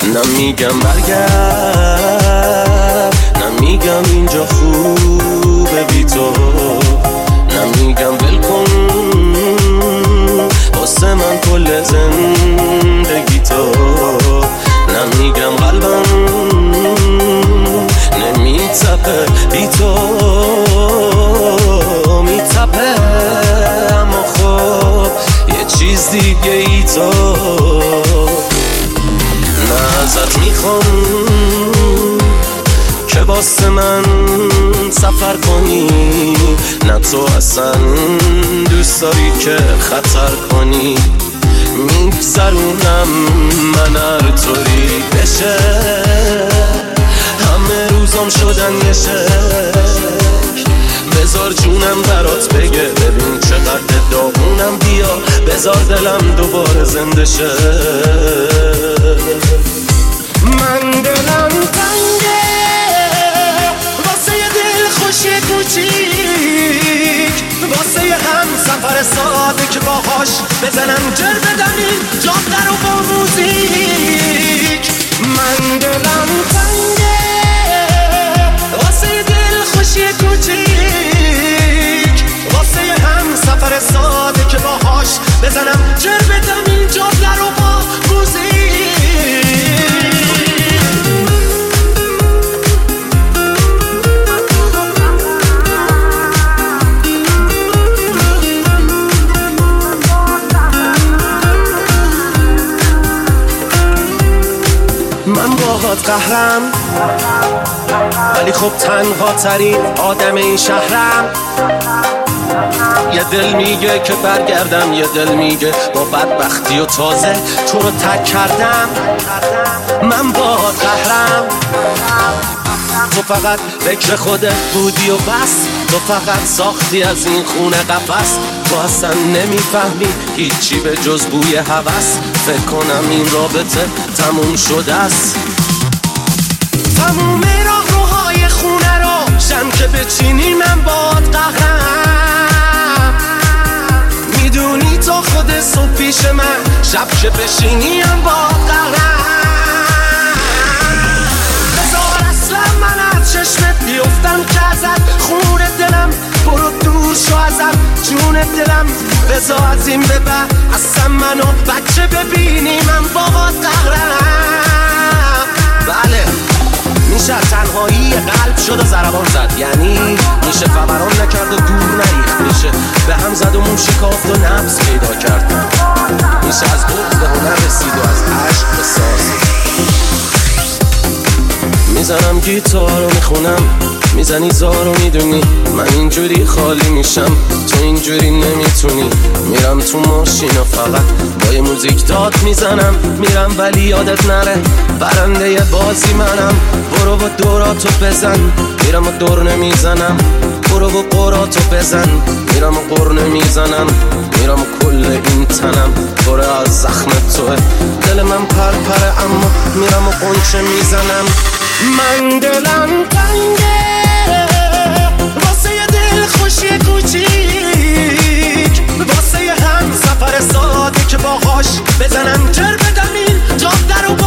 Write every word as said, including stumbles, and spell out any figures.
نمیگم برگرد، نمیگم اینجا خوبه بی تو، نمیگم ول کن واسه من کل زندگی تو، نمیگم قلبم نمیتپه بی تو، میتپه اما خب یه چیز دیگه ای تو. نه ازت میخوام که واسه من سفر کنی، نه تو اصلا دوست داری که خطر کنی، میگذرونم من هر طوری بشه، همه روزام شدن یه شک، بذار جونم برات بگه ببین چقدر داغونم، بیا بذار دلم دوباره زنده شه. من دلم تنگه واسه یه دل خوشی کوچیک، واسه یه هم سفر ساده که باهاش بزنم جر بدم این جاده رو با موزیک. من دلم تنگه واسه یه دل خوشی کوچیک، واسه یه هم سفر ساده که باهاش بزنم جر بدم این جاده رو با موزیک. من باهات قهرم ولی خب تنها ترین آدم این شهرم، یه دل میگه که برگردم، یه دل میگه با بدبختی و تازه تو رو ترک کردم. من باهات قهرم، تو فقط فکر خودت بودی و بس، تو فقط ساختی از این خونه قفس، تو اصلا نمیفهمی هیچی به جز بوی هوس، فکر کنم این رابطه تموم شده است. تموم راه روهای خونه رو شم که بچینی من باد قهرم، میدونی تا خود صبح پیش من، شب که بشینی هم باد قهرم، بذار اصلا من از چشمت بیفتم که ازت خون دلم، برو دور شو ازم جون دلم، بذار از این به بعد اصلا منو بچه ببینی من باد قهرم. بله میشه تنهایی قلب شد و ضربان زد، یعنی میشه فوران نکرد و دور نریخت، میشه به هم زد و مون شکافت و نبض پیدا کرد، میشه از بغض به هنر رسید و از عشق به ساز. میزنم گیتار رو میخونم، میزنی زار رو میدونی من اینجوری خالی میشم، تو اینجوری نمیتونی. میرم تو ماشین و فقط با یه موزیک داد میزنم، میرم ولی یادت نره برنده ی بازی منم، برو و دوراتو بزن، میرم و دور نمیزنم، برو و قراتو بزن، میرم و قر نمیزنم، میرم و کل این تنم پر از زخم توه، دل من پر پره اما میرم و قنچه میزنم. من دلم تنگه واسه یه دل خوشی کوچیک، واسه یه هم سفر ساده که باهاش بزنم جر بدم این جاده رو